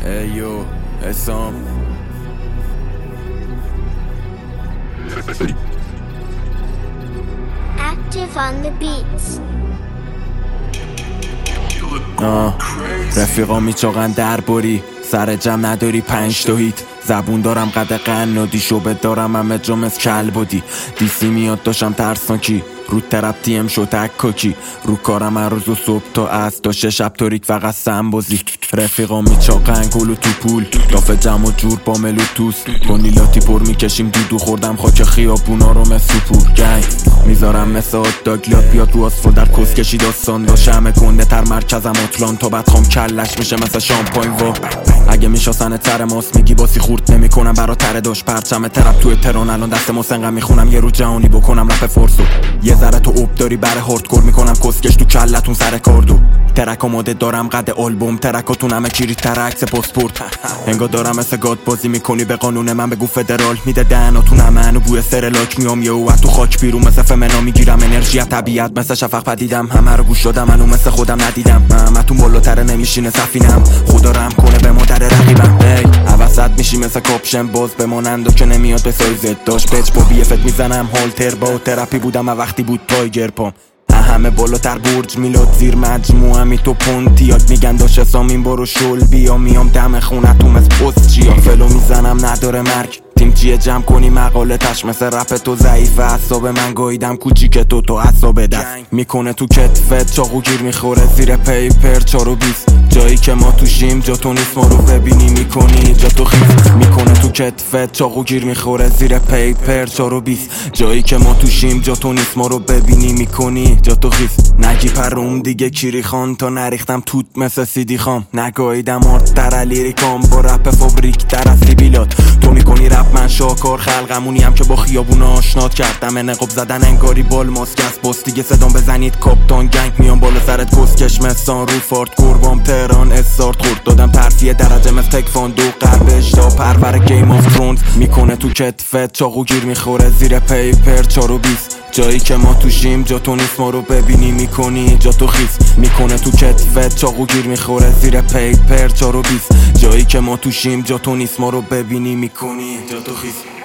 ایو حسام Active on the beats. رفیقا میچاقن درباری سر جمع نداری 5 تا هیت زبون دارم قد قنادی شعبه دارم همه جا مثل کل بودی دیسی میاد داشتم ترسناکی رو طرف تیم شو تکاکی رو کارم هر روز و صبح تا از تا 6 شب تاریک فقط سنبازی رفیقا میچاقن گلو تو پول دافه جمع و جور با ملو توست کنیلاتی پر میکشیم دودو خوردم خاک خیابونا رو مثل پور گنگ میذارم مثل داگلات بیاد رو آسفال در کس کشی داستان داشت همه کنده تر مرکزم آتلانتا بعد خام کلش میشه مثل شامپاین وا اگه میشاسن تر ماست میگی باسی خورد نمیکنم برا تره داشت پرچم ترپ توی تران الان دست مسنقم میخونم یه رو جهانی بکنم رپ فرسو یه ذره تو اوب داری بره هاردکور میکنم کسکش تو کلتون سر کاردو ترک آماده دارم قد آلبوم ترکاتون همه کیری ترکس پاسپورت انگار دارم مثل گاد بازی میکنی به قانون من بگو فدرال میده دهناتون همه بوی سرلاک میام یه تو خاک بیرون مثل فمنا میگیرم انرژی طبیعت مثل شفق پدیدم همه رو گوش دادم منو مثل خودم ندیدم همتون بالاتر نمیشینه سفینم خدا رحم کنه به مادر رقیبم وسط میشی مثل کاپشن باز بمانند و که نمیاد به سایزت داشت بچ با بیفت میزنم هالتر با تراپی بودم و وقتی بود تایگر پام همه بالاتر برج میلاد زیر مجموعمی تو پونتیات میگن داشت حسام این برو شل بیا میام دم خونه تو مثل پست چیا فلو میزنم نداره مرگ تیم چیه جمع کنی مقاله تش مثل رپ تو ضعیف اعصاب من گاییدم کوچیک تو اعصاب دست میکنه تو کتفت چاقو گیر میخوره زیر پیپر 4 و 20 جایی که ما توشیم جا تو نیست ما رو ببینی میکنی جا تو خیز میکنه تو کتفت چاقو گیر میخوره زیر پیپر 4 و 20 جایی که ما توشیم جا تو نیست ما رو ببینی میکنی جا تو خیز نگی پروم دیگه کیری خان تا نریختم توت مثل سیدی خام نگاهیدم آرد در لیریکام با رپ فابریک در از سیبیلات تو میکنی رپ من شاکار خلقمونی هم که با خیابون آشنات کردم نقاب زدن انگاری بال ماسک از پست دیگه صدام بزنید کاپتان گنگ میام بالا سرت کسکش مستان رو فارد قربام تهران استارت خورد دادم ترفیه درجه مثل تکواندو قربش تا پرور گیم آف ترونز میکنه تو کتفت چاقو گیر میخوره زیر پیپر 4 و 20 جایی که ما توشیم جا تو نیست ما رو ببینی میکنی جا تو خیز میکنه تو کتفت چاقو گیر میخوره زیر پیپر 4 و 20 جایی که ما توشیم جا تو نیست ما رو ببینی میکنی جا تو خیز